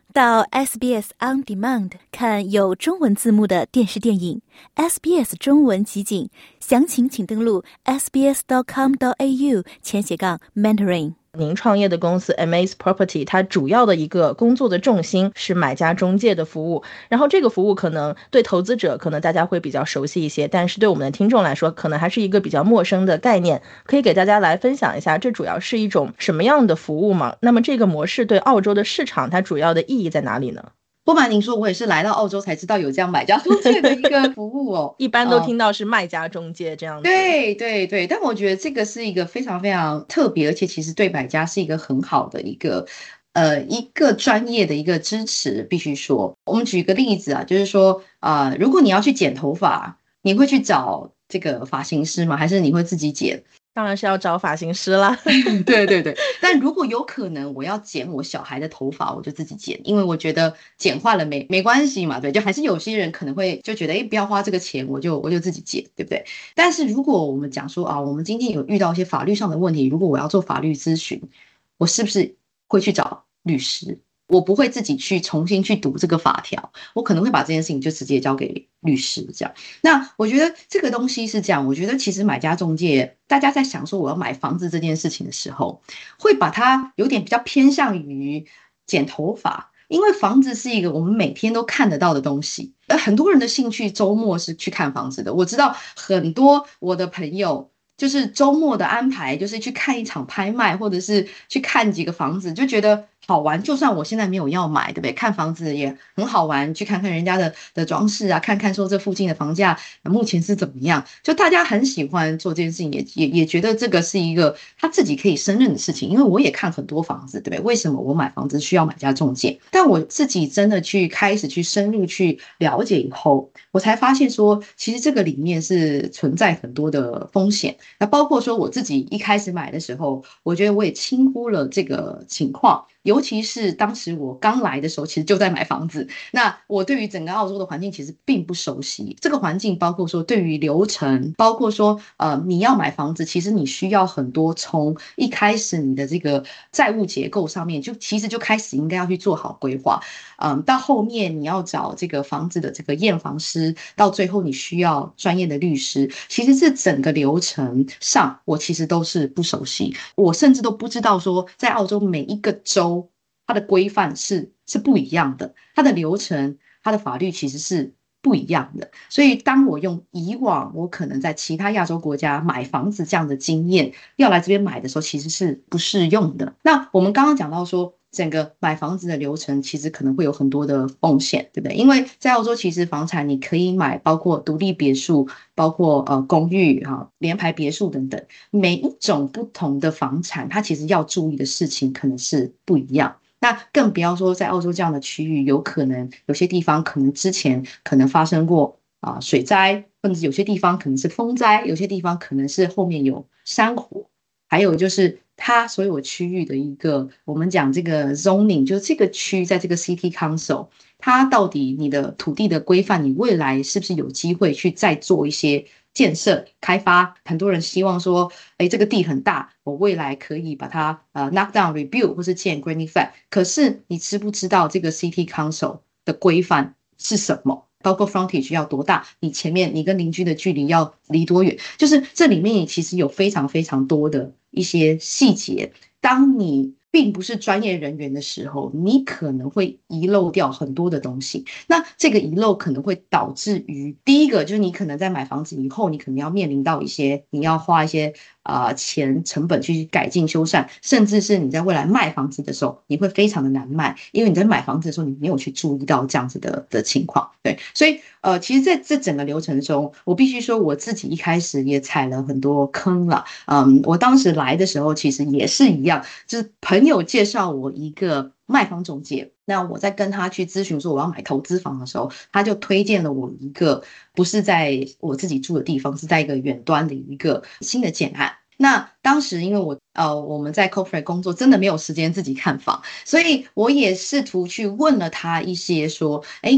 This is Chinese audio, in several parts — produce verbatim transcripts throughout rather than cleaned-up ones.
到 S B S On Demand 看有中文字幕的电视电影 S B S 中文集锦，详情请登录 s b s dot com dot a u 前斜杠 mentoring。 您创业的公司 Amaze Property 它主要的一个工作的重心是买家中介的服务，然后这个服务可能对投资者可能大家会比较熟悉一些，但是对我们的听众来说可能还是一个比较陌生的概念，可以给大家来分享一下这主要是一种什么样的服务吗？那么这个模式对澳洲的市场它主要的意义在哪里呢？ 不瞒您说，我也是来到澳洲才知道有这样买家中介的一个服务哦。 一般都听到是卖家中介这样子。 对对对，但我觉得这个是一个非常非常特别，而且其实对买家是一个很好的一个呃一个专业的一个支持。必须说，我们举一个例子啊，就是说呃，如果你要去剪头发，你会去找这个发型师吗？还是你会自己剪？ 当然是要找发型师啦。 对对对，但如果有可能我要剪我小孩的头发，我就自己剪，因为我觉得剪坏了没没关系嘛，对，就还是有些人可能会就觉得，哎，不要花这个钱，我就我就自己剪，对不对？但是如果我们讲说啊，我们今天有遇到一些法律上的问题，如果我要做法律咨询，我是不是会去找律师？我不会自己去重新去读这个法条，我可能会把这件事情就直接交给律师这样。那我觉得这个东西是这样，我觉得其实买家中介，大家在想说我要买房子这件事情的时候，会把它有点比较偏向于剪头发，因为房子是一个我们每天都看得到的东西，而很多人的兴趣周末是去看房子的。我知道很多我的朋友就是周末的安排就是去看一场拍卖，或者是去看几个房子，就觉得好玩。就算我现在没有要买，对不对？看房子也很好玩，去看看人家的的装饰啊，看看说这附近的房价目前是怎么样。就大家很喜欢做这件事情，也也也觉得这个是一个他自己可以胜任的事情。因为我也看很多房子，对不对？为什么我买房子需要买家中介？但我自己真的去开始去深入去了解以后，我才发现说，其实这个里面是存在很多的风险。那包括说我自己一开始买的时候，我觉得我也轻忽了这个情况，尤其是当时我刚来的时候，其实就在买房子。那我对于整个澳洲的环境其实并不熟悉，这个环境包括说对于流程，包括说呃你要买房子，其实你需要很多从一开始你的这个债务结构上面就其实就开始应该要去做好规划。嗯，到后面你要找这个房子的这个验房师，到最后你需要专业的律师，其实这整个流程上我其实都是不熟悉，我甚至都不知道说在澳洲每一个州它的规范是是不一样的，它的流程它的法律其实是不一样的。所以当我用以往我可能在其他亚洲国家买房子这样的经验要来这边买的时候，其实是不适用的。那我们刚刚讲到说整个买房子的流程其实可能会有很多的风险，对不对？因为在澳洲其实房产你可以买包括独立别墅，包括呃公寓哈、联排别墅等等，每一种不同的房产它其实要注意的事情可能是不一样。那更不要说在澳洲这样的区域，有可能有些地方可能之前可能发生过啊、呃、水灾，或者有些地方可能是风灾，有些地方可能是后面有山火，还有就是它所有区域的一个我们讲这个 zoning， 就是这个区在这个 city council， 它到底你的土地的规范，你未来是不是有机会去再做一些建设开发？很多人希望说，哎，这个地很大，我未来可以把它呃 knock down rebuild 或是建 granny flat。可是你知不知道这个 city council 的规范是什么？包括 frontage 要多大，你前面你跟邻居的距离要离多远，就是这里面其实有非常非常多的一些细节。当你并不是专业人员的时候，你可能会遗漏掉很多的东西。那这个遗漏可能会导致于第一个就是你可能在买房子以后，你可能要面临到一些你要花一些呃钱成本去改进修缮，甚至是你在未来卖房子的时候，你会非常的难卖，因为你在买房子的时候你没有去注意到这样子的的情况。对，所以呃，其实在这整个流程中，我必须说我自己一开始也踩了很多坑了。嗯，我当时来的时候其实也是一样，就是朋友介绍我一个卖房中介，那我在跟他去咨询说我要买投资房的时候，他就推荐了我一个不是在我自己住的地方，是在一个远端的一个新的建案。那当时因为我呃我们在 corporate 工作，真的没有时间自己看房，所以我也试图去问了他一些说，哎，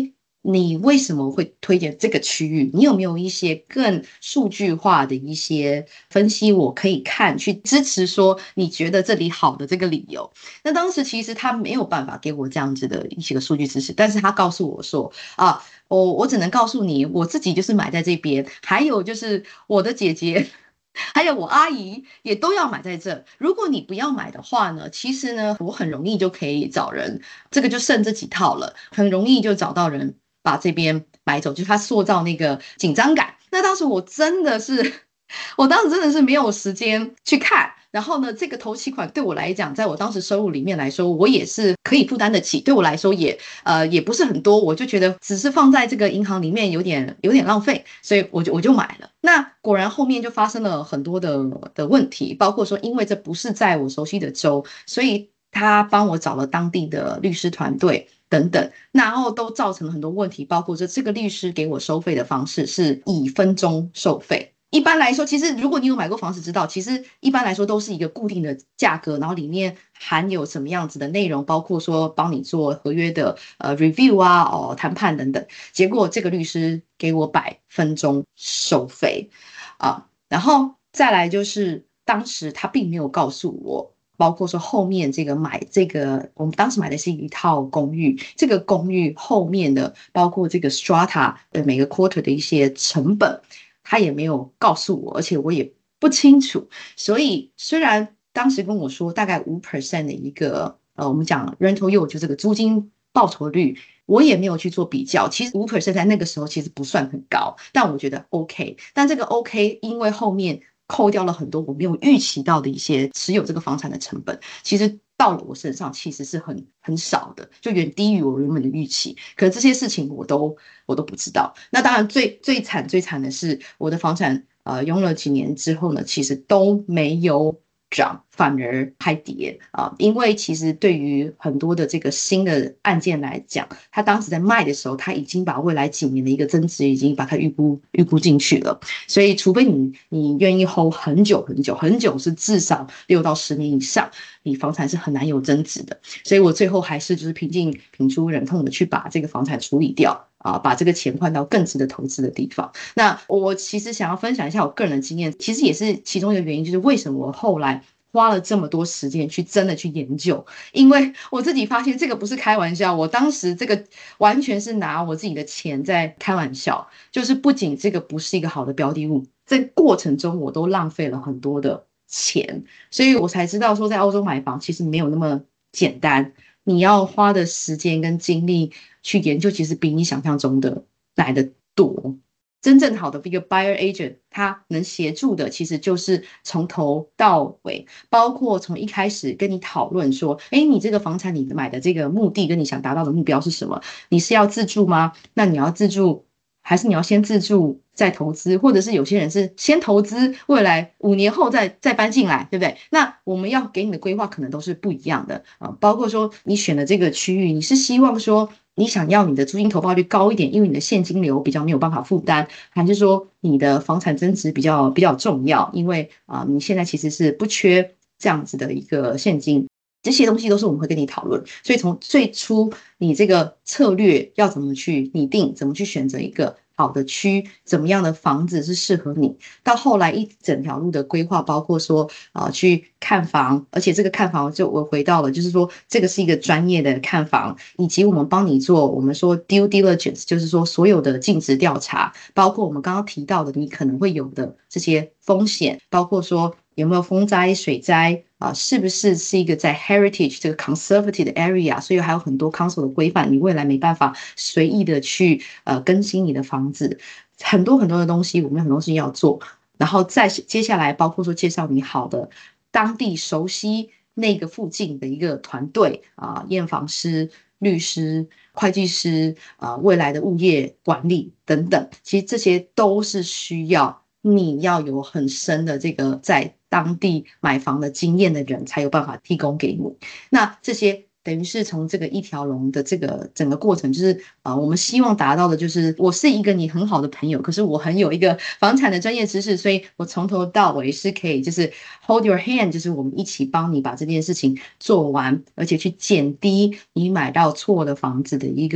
你为什么会推荐这个区域？你有没有一些更数据化的一些分析我可以看，去支持说你觉得这里好的这个理由？那当时其实他没有办法给我这样子的一些个数据支持，但是他告诉我说啊，我我只能告诉你，我自己就是买在这边，还有就是我的姐姐。还有我阿姨也都要买在这。如果你不要买的话呢，其实呢，我很容易就可以找人，这个就剩这几套了，很容易就找到人把这边买走，就是他塑造那个紧张感。那当时我真的是，我当时真的是没有时间去看。然后呢，这个头期款对我来讲，在我当时收入里面来说，我也是可以负担得起。对我来说也呃也不是很多，我就觉得只是放在这个银行里面有点有点浪费，所以我就我就买了。那果然后面就发生了很多的的问题，包括说因为这不是在我熟悉的州，所以他帮我找了当地的律师团队等等，然后都造成了很多问题，包括说这个律师给我收费的方式是以分钟收费。一般来说，其实如果你有买过房子知道，其实一般来说都是一个固定的价格，然后里面含有什么样子的内容，包括说帮你做合约的呃 review 啊、哦谈判等等。结果这个律师给我百分钟收费啊，然后再来就是当时他并没有告诉我。包括说后面这个买这个，我们当时买的是一套公寓，这个公寓后面的包括这个 strata 的每个 quarter 的一些成本，他也没有告诉我，而且我也不清楚。所以虽然当时跟我说大概 百分之五 的一个呃，我们讲 rental yield 就这个租金报酬率，我也没有去做比较。其实 百分之五 在那个时候其实不算很高，但我觉得 OK。但这个 OK 因为后面扣掉了很多我没有预期到的一些持有这个房产的成本，其实到了我身上其实是很很少的，就远低于我原本的预期。可是这些事情我都我都不知道。那当然最最惨最惨的是我的房产呃用了几年之后呢，其实都没有涨，反而还跌啊！因为其实对于很多的这个新的案件来讲，他当时在卖的时候，他已经把未来几年的一个增值已经把它预估预估进去了。所以，除非你你愿意 hold 很久很久很久，是至少六到十年以上，你房产是很难有增值的。所以我最后还是就是平静平出忍痛的去把这个房产处理掉。啊，把这个钱换到更值得投资的地方。那我其实想要分享一下我个人的经验，其实也是其中一个原因，就是为什么我后来花了这么多时间去真的去研究，因为我自己发现这个不是开玩笑，我当时这个完全是拿我自己的钱在开玩笑，就是不仅这个不是一个好的标的物，在过程中我都浪费了很多的钱，所以我才知道说在澳洲买房其实没有那么简单。你要花的时间跟精力去研究，其实比你想象中的来的多。真正好的一个 buyer agent， 他能协助的其实就是从头到尾，包括从一开始跟你讨论说，哎，你这个房产你买的这个目的跟你想达到的目标是什么？你是要自住吗？那你要自住，还是你要先自住再投资？或者是有些人是先投资，未来五年后再再搬进来，对不对？那我们要给你的规划可能都是不一样的啊，包括说你选的这个区域，你是希望说你想要你的租金投报率高一点，因为你的现金流比较没有办法负担，还是说你的房产增值比较比较重要，因为啊、呃、你现在其实是不缺这样子的一个现金。这些东西都是我们会跟你讨论，所以从最初你这个策略要怎么去拟定，怎么去选择一个好的区，怎么样的房子是适合你，到后来一整条路的规划，包括说啊、呃、去看房，而且这个看房就我回到了，就是说这个是一个专业的看房，以及我们帮你做我们说 due diligence， 就是说所有的尽职调查，包括我们刚刚提到的你可能会有的这些风险，包括说有没有风灾、水灾啊？是不是是一个在 heritage 这个 conservative 的 area？ 所以还有很多 council 的规范，你未来没办法随意的去呃更新你的房子，很多很多的东西，我们有很多事情要做。然后再接下来，包括说介绍你好的当地熟悉那个附近的一个团队啊，验房师、律师、会计师啊，未来的物业管理等等，其实这些都是需要。你要有很深的这个在当地买房的经验的人才有办法提供给你。那这些等于是从这个一条龙的这个整个过程，就是呃，我们希望达到的就是我是一个你很好的朋友，可是我很有一个房产的专业知识，所以我从头到尾是可以就是 hold your hand， 就是我们一起帮你把这件事情做完，而且去减低你买到错的房子的一个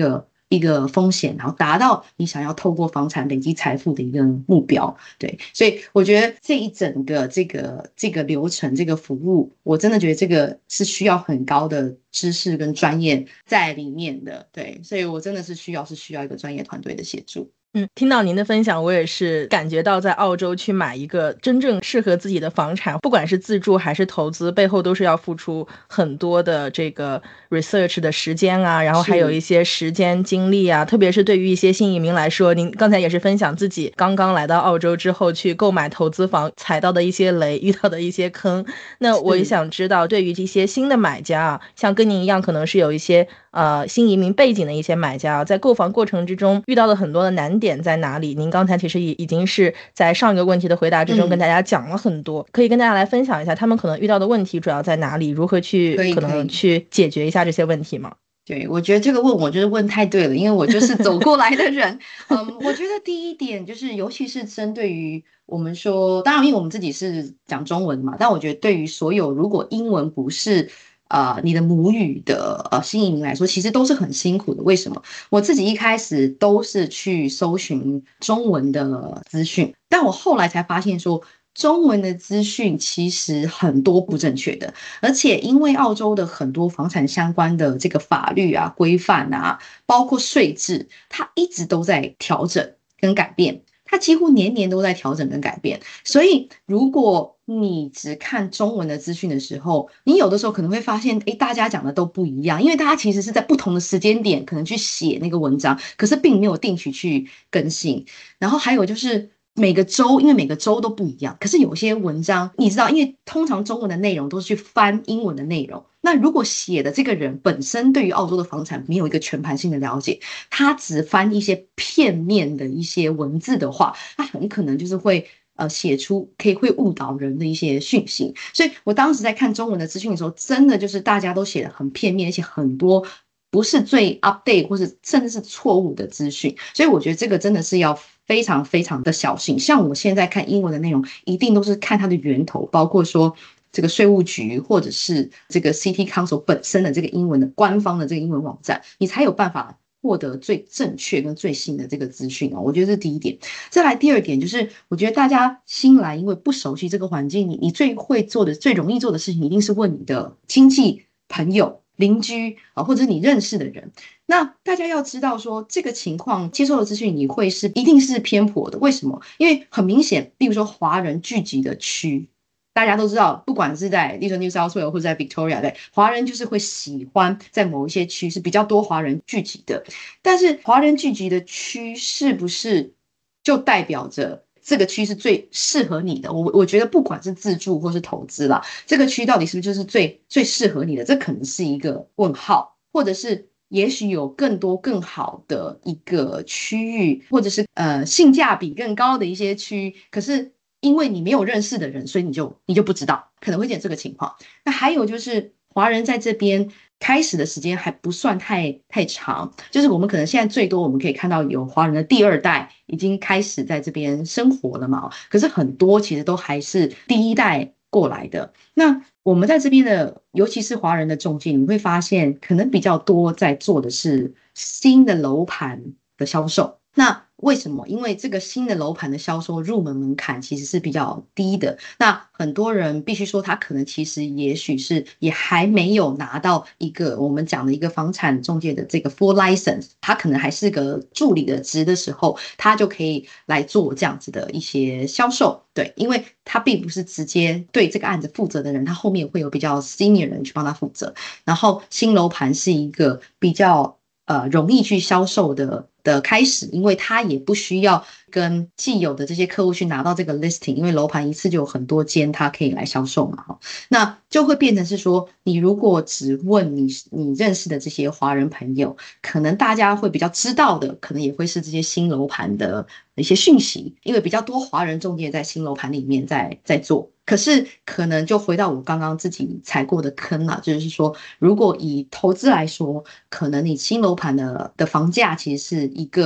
一个风险，然后达到你想要透过房产累积财富的一个目标。对，所以我觉得这一整个这个这个流程这个服务，我真的觉得这个是需要很高的知识跟专业在里面的。对，所以我真的是需要是需要一个专业团队的协助。 嗯，听到您的分享，我也是感觉到在澳洲去买一个真正适合自己的房产，不管是自住还是投资，背后都是要付出很多的这个 research 的时间啊，然后还有一些时间精力啊，特别是对于一些新移民来说，您刚才也是分享自己刚刚来到澳洲之后去购买投资房踩到的一些雷，遇到的一些坑。那我也想知道，对于这些新的买家啊，像跟您一样可能是有一些呃新移民背景的一些买家啊，在购房过程之中遇到了很多的难点在哪里？您刚才其实已已经是在上一个问题的回答之中跟大家讲了很多，嗯、可以跟大家来分享一下他们可能遇到的问题主要在哪里，如何去可能去解决一下这些问题吗？ 对，我觉得这个问我就是问太对了，因为我就是走过来的人。嗯，我觉得第一点就是，尤其是针对于我们说，当然因为我们自己是讲中文嘛，但我觉得对于所有如果英文不是呃你的母语的呃新移民来说，其实都是很辛苦的。为什么？我自己一开始都是去搜寻中文的资讯，但我后来才发现说，中文的资讯其实很多不正确的，而且因为澳洲的很多房产相关的这个法律啊、规范啊，包括税制，它一直都在调整跟改变，它几乎年年都在调整跟改变。所以如果你只看中文的资讯的时候，你有的时候可能会发现，诶，大家讲的都不一样，因为大家其实是在不同的时间点可能去写那个文章，可是并没有定期去更新。然后还有就是每个州，因为每个州都不一样，可是有些文章你知道，因为通常中文的内容都是去翻英文的内容，那如果写的这个人本身对于澳洲的房产没有一个全盘性的了解，他只翻一些片面的一些文字的话，他很可能就是会呃写出可以会误导人的一些讯息。所以我当时在看中文的资讯的时候，真的就是大家都写的很片面，而且很多不是最 update 或是甚至是错误的资讯。所以我觉得这个真的是要非常非常的小心。像我现在看英文的内容，一定都是看它的源头，包括说这个税务局或者是这个 City Council 本身的这个英文的官方的这个英文网站，你才有办法获得最正确跟最新的这个资讯哦。我觉得这是第一点。再来第二点就是，我觉得大家新来因为不熟悉这个环境，你你最会做的、最容易做的事情，一定是问你的亲戚、朋友、邻居啊，或者是你认识的人。那大家要知道说，这个情况接受的资讯你会是一定是偏颇的。为什么？因为很明显，比如说华人聚集的区，大家都知道，不管是在例如 New South Wales 或者在 Victoria， 对，华人就是会喜欢在某一些区是比较多华人聚集的。但是华人聚集的区是不是就代表着这个区是最适合你的？我我觉得不管是自住或是投资啦，这个区到底是不是就是最最适合你的？这可能是一个问号，或者是也许有更多更好的一个区域，或者是呃性价比更高的一些区，可是因为你没有认识的人，所以你就你就不知道，可能会见这个情况。那还有就是华人在这边开始的时间还不算太太长，就是我们可能现在最多我们可以看到有华人的第二代已经开始在这边生活了嘛，可是很多其实都还是第一代过来的。那我们在这边的，尤其是华人的中介，你会发现可能比较多在做的是新的楼盘的销售。那为什么？因为这个新的楼盘的销售入门门槛其实是比较低的。那很多人必须说，他可能其实也许是也还没有拿到一个我们讲的一个房产中介的这个 full license， 他可能还是个助理的职的时候，他就可以来做这样子的一些销售。对，因为他并不是直接对这个案子负责的人，他后面会有比较 senior 人去帮他负责。然后新楼盘是一个比较呃容易去销售的的开始，因为他也不需要跟既有的这些客户去拿到这个 listing， 因为楼盘一次就有很多间，他可以来销售嘛。那就会变成是说，你如果只问你你认识的这些华人朋友，可能大家会比较知道的，可能也会是这些新楼盘的一些讯息，因为比较多华人中介在新楼盘里面在在做。可是可能就回到我刚刚自己踩过的坑啊，就是说，如果以投资来说，可能你新楼盘的的房价其实是一个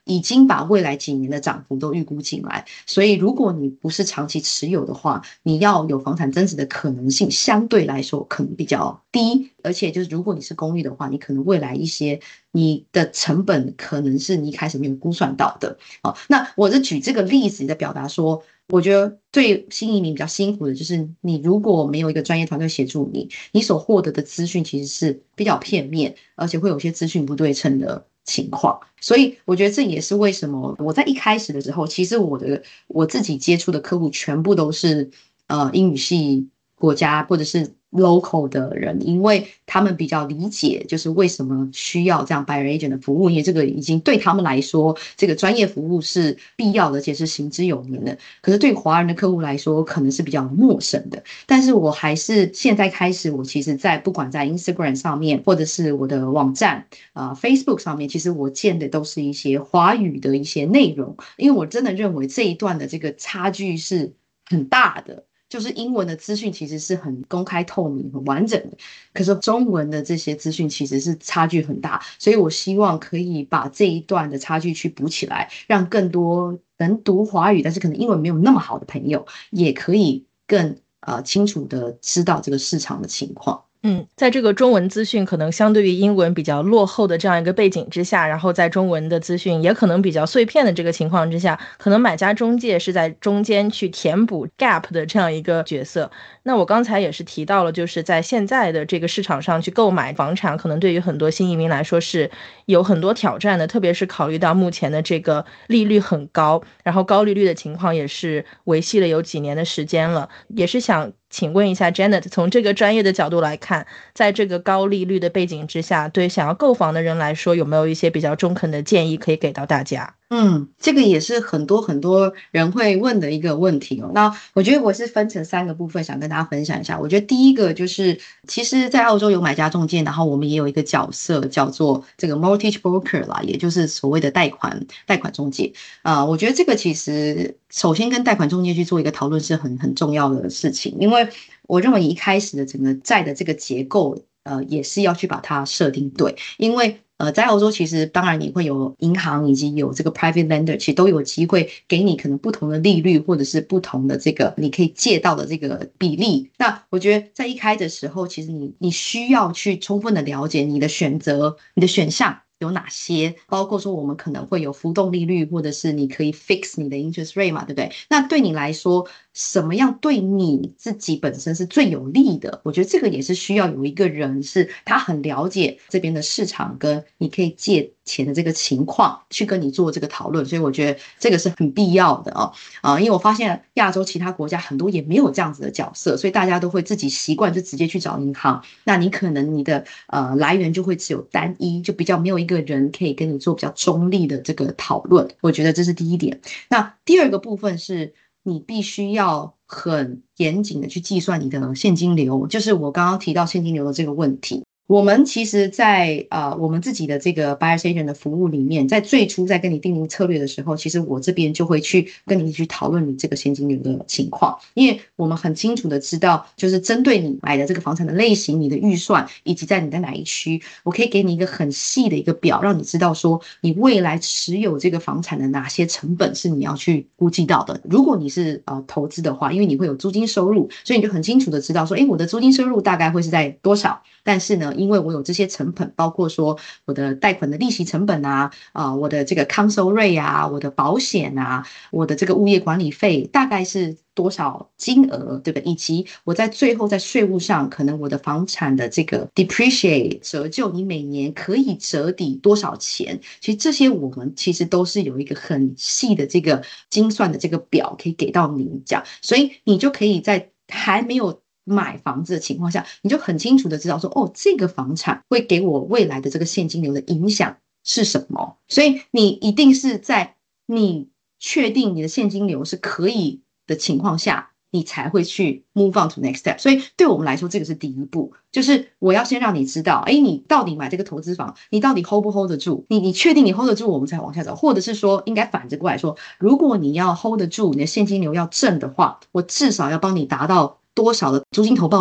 已经把未来几年的涨幅都预估进来，所以如果你不是长期持有的话，你要有房产增值的可能性相对来说可能比较低，而且就是如果你是公寓的话，你可能未来一些你的成本可能是你一开始没有估算到的。好，那我是举这个例子在表达说，我觉得对新移民比较辛苦的就是你如果没有一个专业团队协助你，你所获得的资讯其实是比较片面，而且会有些资讯不对称的情况。所以我觉得这也是为什么我在一开始的时候，其实我的我自己接触的客户全部都是呃英语系国家或者是 local 的人，因为他们比较理解就是为什么需要这样 buyer agent 的服务，因为这个已经对他们来说这个专业服务是必要的，而且是行之有年的。可是对华人的客户来说可能是比较陌生的，但是我还是现在开始，我其实在不管在 Instagram 上面或者是我的网站、呃、Facebook 上面，其实我建的都是一些华语的一些内容，因为我真的认为这一段的这个差距是很大的，就是英文的资讯其实是很公开透明很完整的，可是中文的这些资讯其实是差距很大，所以我希望可以把这一段的差距去补起来，让更多能读华语但是可能英文没有那么好的朋友也可以更呃清楚的知道这个市场的情况。 嗯，在这个中文资讯可能相对于英文比较落后的这样一个背景之下，然后在中文的资讯也可能比较碎片的这个情况之下，可能买家中介是在中间去填补 gap 的这样一个角色。那我刚才也是提到了，就是在现在的这个市场上去购买房产，可能对于很多新移民来说是有很多挑战的，特别是考虑到目前的这个利率很高，然后高利率的情况也是维系了有几年的时间了。也是想请问一下 Janet， 从这个专业的角度来看，在这个高利率的背景之下，对想要购房的人来说，有没有一些比较中肯的建议可以给到大家？ 嗯，这个也是很多很多人会问的一个问题哦。那我觉得我是分成三个部分想跟大家分享一下。我觉得第一个就是，其实在澳洲有买家中介，然后我们也有一个角色叫做这个 mortgage broker 啦，也就是所谓的贷款贷款中介。啊、呃，我觉得这个其实首先跟贷款中介去做一个讨论是很很重要的事情，因为我认为一开始的整个债的这个结构，呃，也是要去把它设定对，因为呃，在欧洲其实当然你会有银行以及有这个 private lender， 其实都有机会给你可能不同的利率或者是不同的这个你可以借到的这个比例。那我觉得在一开的时候，其实你你需要去充分的了解你的选择，你的选项有哪些，包括说我们可能会有浮动利率，或者是你可以 fix 你的 interest rate 嘛，对不对？那对你来说，什么样对你自己本身是最有利的？我觉得这个也是需要有一个人是他很了解这边的市场跟你可以借钱的这个情况去跟你做这个讨论，所以我觉得这个是很必要的哦。啊、呃，因为我发现亚洲其他国家很多也没有这样子的角色，所以大家都会自己习惯就直接去找银行，那你可能你的呃来源就会只有单一，就比较没有一个人可以跟你做比较中立的这个讨论，我觉得这是第一点。那第二个部分是你必须要很严谨的去计算你的现金流，就是我刚刚提到现金流的这个问题。我们其实在呃我们自己的这个 buyers agent 的服务里面，在最初在跟你定定策略的时候，其实我这边就会去跟你去讨论你这个现金流的情况，因为我们很清楚的知道，就是针对你买的这个房产的类型、你的预算以及在你的哪一区，我可以给你一个很细的一个表，让你知道说你未来持有这个房产的哪些成本是你要去估计到的。如果你是呃投资的话，因为你会有租金收入，所以你就很清楚的知道说，诶，我的租金收入大概会是在多少，但是呢因为我有这些成本，包括说我的贷款的利息成本啊，呃、我的这个 council rate 啊，我的保险啊，我的这个物业管理费大概是多少金额，对不对？以及我在最后在税务上，可能我的房产的这个 depreciate 折旧，你每年可以折抵多少钱？其实这些我们其实都是有一个很细的这个精算的这个表可以给到你讲，所以你就可以在还没有买房子的情况下，你就很清楚的知道说，哦，这个房产会给我未来的这个现金流的影响是什么。所以你一定是在你确定你的现金流是可以的情况下，你才会去 move on to next step。 所以对我们来说，这个是第一步，就是我要先让你知道，哎，你到底买这个投资房，你到底 hold 不 hold 得住，你你确定你 hold 得住，我们才往下走。或者是说应该反着过来说，如果你要 hold 得住，你的现金流要正的话，我至少要帮你达到多少的租金投报率，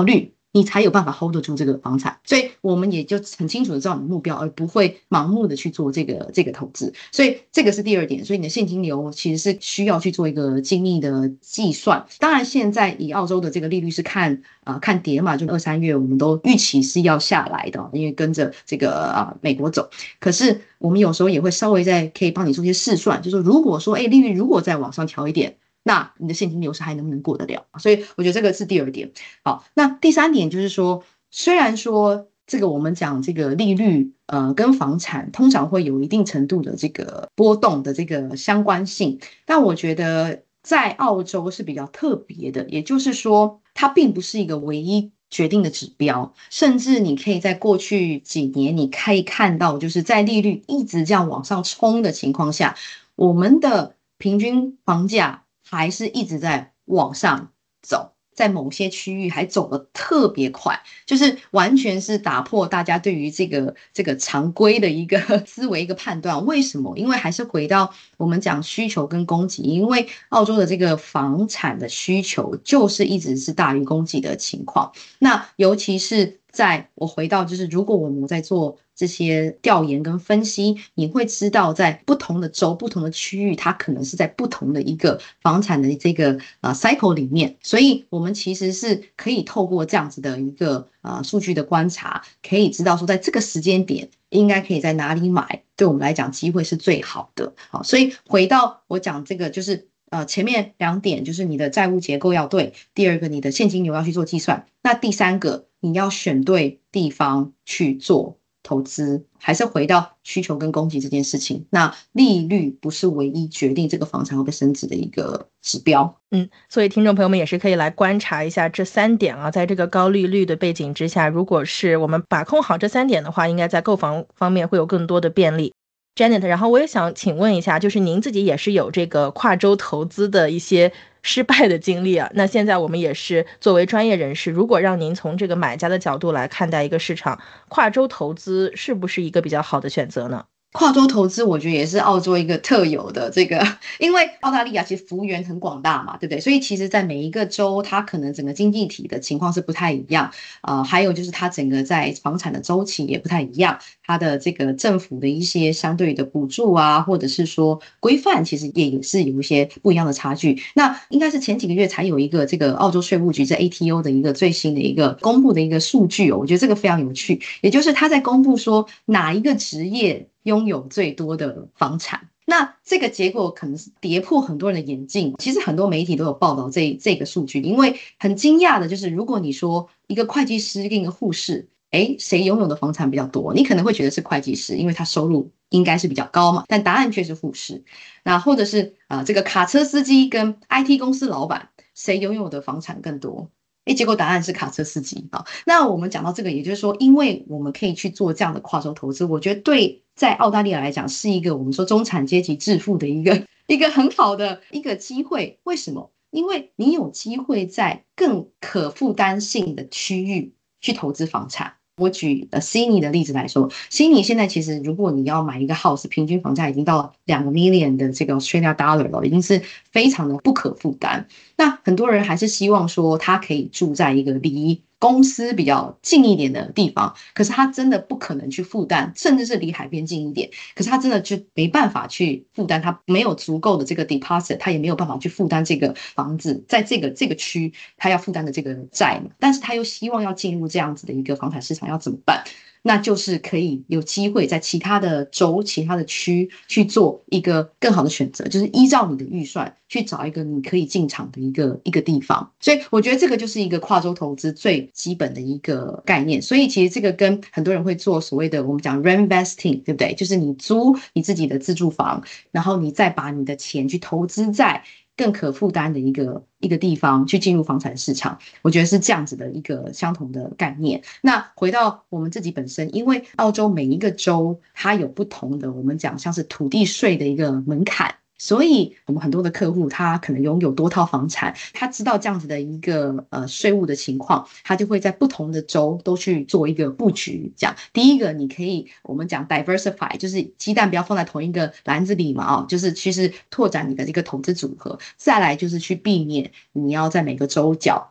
你才有办法 hold 得住这个房产。所以我们也就很清楚的知道你的目标，而不会盲目的去做这个这个投资。所以这个是第二点，所以你的现金流其实是需要去做一个精密的计算。当然现在以澳洲的这个利率是看啊、呃、看跌嘛，就二三月我们都预期是要下来的，因为跟着这个啊、呃、美国走。可是我们有时候也会稍微再可以帮你做些试算，就是说如果说哎利率如果再往上调一点，那你的现金流是还能不能过得了？所以我觉得这个是第二点。好，那第三点就是说，虽然说这个我们讲这个利率，呃，跟房产通常会有一定程度的这个波动的这个相关性，但我觉得在澳洲是比较特别的，也就是说，它并不是一个唯一决定的指标，甚至你可以在过去几年，你可以看到，就是在利率一直这样往上冲的情况下，我们的平均房价还是一直在往上走，在某些区域还走得特别快，就是完全是打破大家对于这个这个常规的一个思维一个判断。为什么？因为还是回到我们讲需求跟供给，因为澳洲的这个房产的需求就是一直是大于供给的情况。那尤其是在我回到就是如果我们在做这些调研跟分析，你会知道在不同的州不同的区域，它可能是在不同的一个房产的这个呃 cycle 里面，所以我们其实是可以透过这样子的一个呃数据的观察，可以知道说在这个时间点应该可以在哪里买，对我们来讲机会是最好的。好，所以回到我讲这个就是呃，前面两点就是你的债务结构要对，第二个你的现金流要去做计算，那第三个你要选对地方去做投资，还是回到需求跟供给这件事情。那利率不是唯一决定这个房产会被升值的一个指标。 嗯，所以听众朋友们也是可以来观察一下这三点啊，在这个高利率的背景之下，如果是我们把控好这三点的话，应该在购房方面会有更多的便利。Janet， 然后我也想请问一下，就是您自己也是有这个跨州投资的一些失败的经历啊。那现在我们也是作为专业人士，如果让您从这个买家的角度来看待一个市场，跨州投资是不是一个比较好的选择呢？ 跨州投资我觉得也是澳洲一个特有的这个，因为澳大利亚其实幅员很广大嘛，对不对？所以其实在每一个州它可能整个经济体的情况是不太一样啊、呃，还有就是它整个在房产的周期也不太一样，它的这个政府的一些相对的补助啊，或者是说规范其实也也是有一些不一样的差距。那应该是前几个月才有一个这个澳洲税务局在 A T O 的一个最新的一个公布的一个数据哦，我觉得这个非常有趣，也就是他在公布说哪一个职业拥有最多的房产，那这个结果可能是跌破很多人的眼镜。其实很多媒体都有报道这这个数据，因为很惊讶的就是，如果你说一个会计师跟一个护士，诶，谁拥有的房产比较多？你可能会觉得是会计师，因为他收入应该是比较高嘛，但答案却是护士。那或者是啊、呃，这个卡车司机跟 I T 公司老板，谁拥有的房产更多？诶，结果答案是卡车司机啊。那我们讲到这个，也就是说，因为我们可以去做这样的跨州投资，我觉得对在澳大利亚来讲是一个我们说中产阶级致富的一个一个很好的一个机会。为什么？因为你有机会在更可负担性的区域去投资房产。我举呃悉尼的例子来说，悉尼现在其实如果你要买一个 house， 平均房价已经到了两个 million 的这个 Australia dollar 了，已经是非常的不可负担。那很多人还是希望说他可以住在一个离公司比较近一点的地方，可是他真的不可能去负担，甚至是离海边近一点，可是他真的就没办法去负担，他没有足够的这个 deposit， 他也没有办法去负担这个房子在这个这个区他要负担的这个债嘛，但是他又希望要进入这样子的一个房产市场，要怎么办？那就是可以有机会在其他的州、其他的区去做一个更好的选择，就是依照你的预算去找一个你可以进场的一个一个地方。所以我觉得这个就是一个跨州投资最基本的一个概念。所以其实这个跟很多人会做所谓的我们讲 reinvesting， 对不对？就是你租你自己的自住房，然后你再把你的钱去投资在更可负担的一个一个地方去进入房产市场，我觉得是这样子的一个相同的概念。那回到我们自己本身，因为澳洲每一个州它有不同的我们讲像是土地税的一个门槛，所以我们很多的客户他可能拥有多套房产，他知道这样子的一个呃税务的情况，他就会在不同的州都去做一个布局。这样第一个你可以我们讲 diversify， 就是鸡蛋不要放在同一个篮子里嘛，哦，就是其实拓展你的这个投资组合。再来就是去避免你要在每个州缴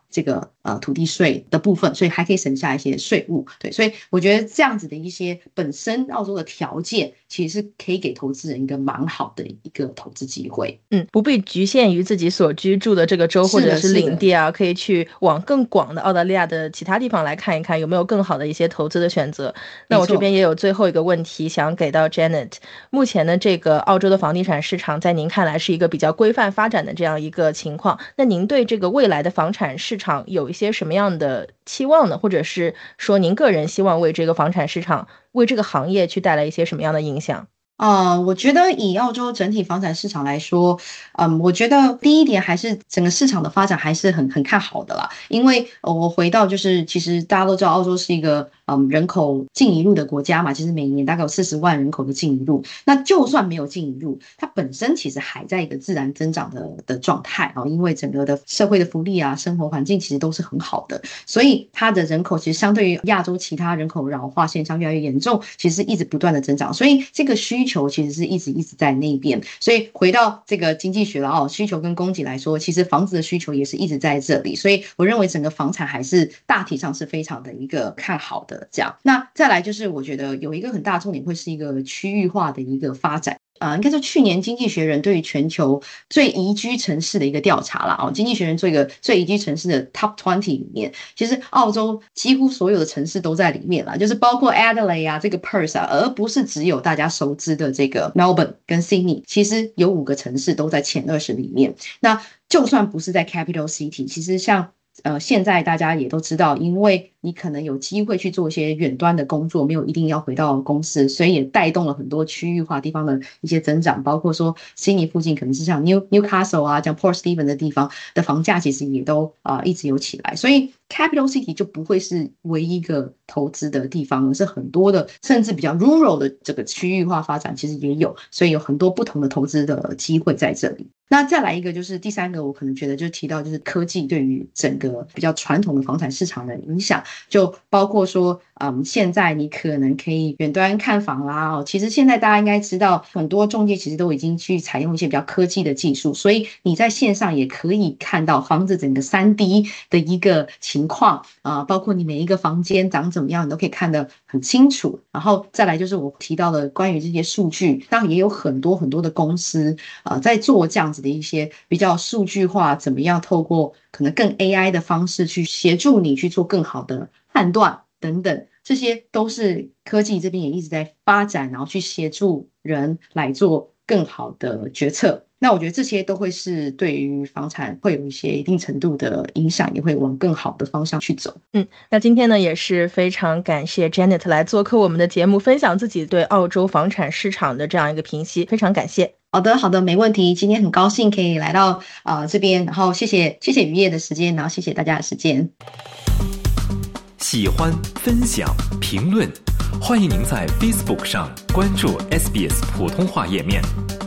这个呃土地税的部分，所以还可以省下一些税务。对，所以我觉得这样子的一些本身澳洲的条件，其实是可以给投资人一个蛮好的一个投资机会。 嗯，不必局限于自己所居住的这个州或者是领地啊，可以去往更广的澳大利亚的其他地方来看一看，有没有更好的一些投资的选择。那我这边也有最后一个问题想给到 Janet， 目前呢这个澳洲的房地产市场在您看来是一个比较规范发展的这样一个情况，那您对这个未来的房产市场有一些什么样的期望呢？或者是说您个人希望为这个房产市场为这个行业去带来一些什么样的影响？ 呃，我觉得以澳洲整体房产市场来说，嗯，我觉得第一点还是整个市场的发展还是很很看好的啦。因为、呃、我回到就是，其实大家都知道澳洲是一个嗯人口净移入的国家嘛，其实每年大概有四十万人口的净移入。那就算没有净移入，它本身其实还在一个自然增长的的状态啊，因为整个的社会的福利啊、生活环境其实都是很好的，所以它的人口其实相对于亚洲其他人口老化现象越来越严重，其实一直不断的增长，所以这个需求其实是一直一直在那边。所以回到这个经济学了哦，需求跟供给来说，其实房子的需求也是一直在这里，所以我认为整个房产还是大体上是非常的一个看好的这样。那再来就是我觉得有一个很大的重点会是一个区域化的一个发展。啊、呃，应该说去年经济学人对于全球最宜居城市的一个调查啦哦，经济学人做一个最宜居城市的 Top 二十 里面，其实澳洲几乎所有的城市都在里面啦，就是包括 Adelaide 啊，这个 Perth 啊，而不是只有大家熟知的这个 Melbourne 跟 Sydney， 其实有五个城市都在前二十里面。那就算不是在 Capital City， 其实像呃，现在大家也都知道，因为你可能有机会去做一些远端的工作，没有一定要回到公司，所以也带动了很多区域化地方的一些增长，包括说悉尼附近可能是像 New Newcastle 啊，像 Port Stephens 的地方的房价其实也都啊、呃、一直有起来，所以 Capital City 就不会是唯一一个投资的地方，而是很多的甚至比较 rural 的这个区域化发展其实也有，所以有很多不同的投资的机会在这里。那再来一个就是第三个，我可能觉得就提到就是科技对于整个比较传统的房产市场的影响，就包括说嗯，现在你可能可以远端看房啦、哦、其实现在大家应该知道很多中介其实都已经去采用一些比较科技的技术，所以你在线上也可以看到房子整个 三 D 的一个情况啊、呃，包括你每一个房间长怎么样你都可以看得很清楚。然后再来就是我提到的关于这些数据，当然也有很多很多的公司呃在做这样子的一些比较数据化，怎么样透过可能更 A I 的方式去协助你去做更好的判断等等，这些都是科技这边也一直在发展，然后去协助人来做更好的决策。那我觉得这些都会是对于房产会有一些一定程度的影响，也会往更好的方向去走。 嗯，那今天呢也是非常感谢 Janet 来做客我们的节目，分享自己对澳洲房产市场的这样一个评析，非常感谢。 好的好的，没问题。今天很高兴可以来到呃这边，然后谢谢谢谢雨夜的时间，然后谢谢大家的时间。 喜欢分享评论，欢迎您在 Facebook 上关注 S B S 普通话页面。